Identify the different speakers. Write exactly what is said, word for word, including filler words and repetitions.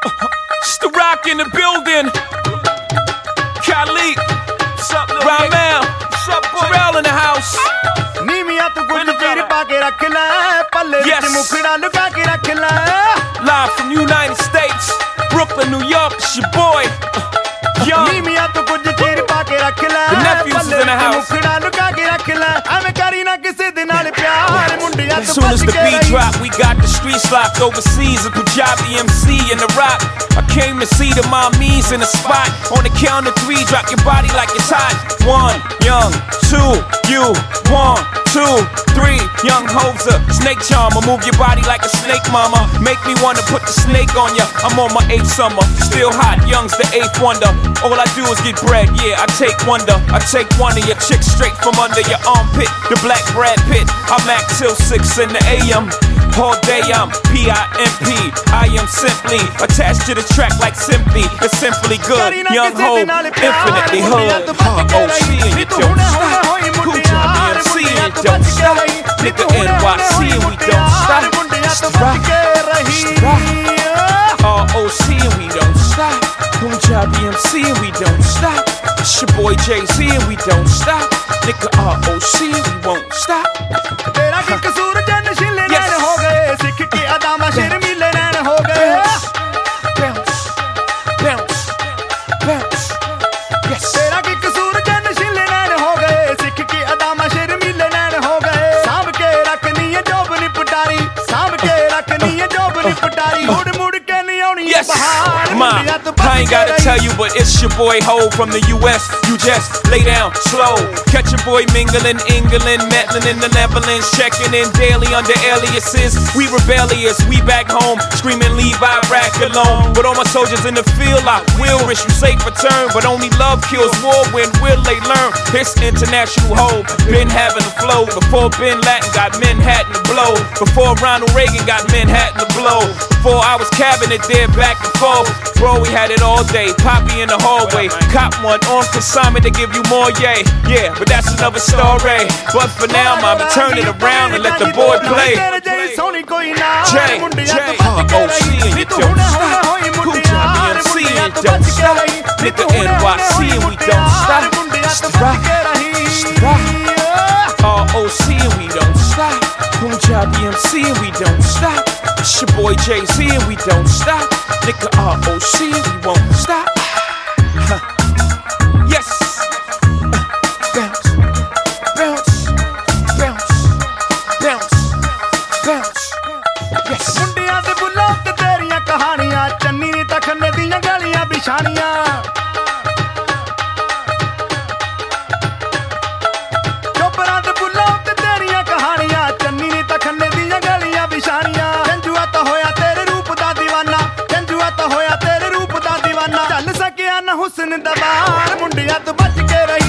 Speaker 1: It's the Rock in the building. Khalid, Ramel, Terrell in the house. Yes. Live from United States, Brooklyn, New York. It's your boy, Young. The nephews is in the house. As soon as the beat drop, we got the streets locked overseas. A Punjabi M C in the rock. I came to see the mommies in the spot. On the count of three, drop your body like it's hot. One, Young, two, you, one, two, three, Young Hoser, snake charmer. Move your body like a snake, mama. Make me wanna put the snake on ya. I'm on my eighth summer, still hot. Young's the eighth wonder. All I do is get bread, yeah. I take wonder. I take one of your chicks straight from under your armpit. The black Brad Pitt. I'm at till six in the A M. All day I'm P I M P. I am simply attached to the track like simply. It's simply good. Young Ho, infinitely hood. O C and you don't stop. Punjabi M C and you don't stop. Nigga N Y C and we don't stop. It's the rock. It's the rock. R O C and we don't stop. Punjabi M C and we don't stop. It's your boy Jay-Z and we don't stop. Nigga R O C and we won't stop. Yes, Ma, I ain't gotta tell you, but it's your boy Ho from the U S. You just lay down slow. Catch your boy mingling, England, meddling in the Netherlands, checking in daily under aliases. We rebellious, we back home, screaming leave Iraq alone. But all my soldiers in the field, I will wish you safe return. But only love kills war. When will they learn? It's international Ho, been having a flow. Before Bin Laden got Manhattan to blow. Before Ronald Reagan got Manhattan to blow. Before I was cabinet there back and forth. Bro, we had it all day. Poppy in the hallway. Cop one on consignment to give you more, yay. Yeah, but that's another story. But for now, I'ma turn it around and let the boy play. J, J, R O C and you don't stop. Punjabi M C and you don't stop. Nigga N Y C and we don't stop. It's the rock. It's the rock. R O C and we don't stop. Punjabi M C and we don't stop. It's your boy Jay-Z and we don't stop. Nigga R O C and we won't stop. Huh. Yes. Uh, bounce, bounce, bounce, bounce, bounce. Yes. Mundiyan de bulla te teriyan kahaniyan, channi ni takhne diyan galiyan bishaniyan. Chopran de bulla te teriyan kahaniyan, channi ni takhne diyan galiyan bishaniyan. Janjua ta hoya tere roop da دیਵਾਨਾ, janjua ta hoya tere roop da دیਵਾਨਾ. Chal sakiya na husn da baar, mundiyan to bach ke rahi.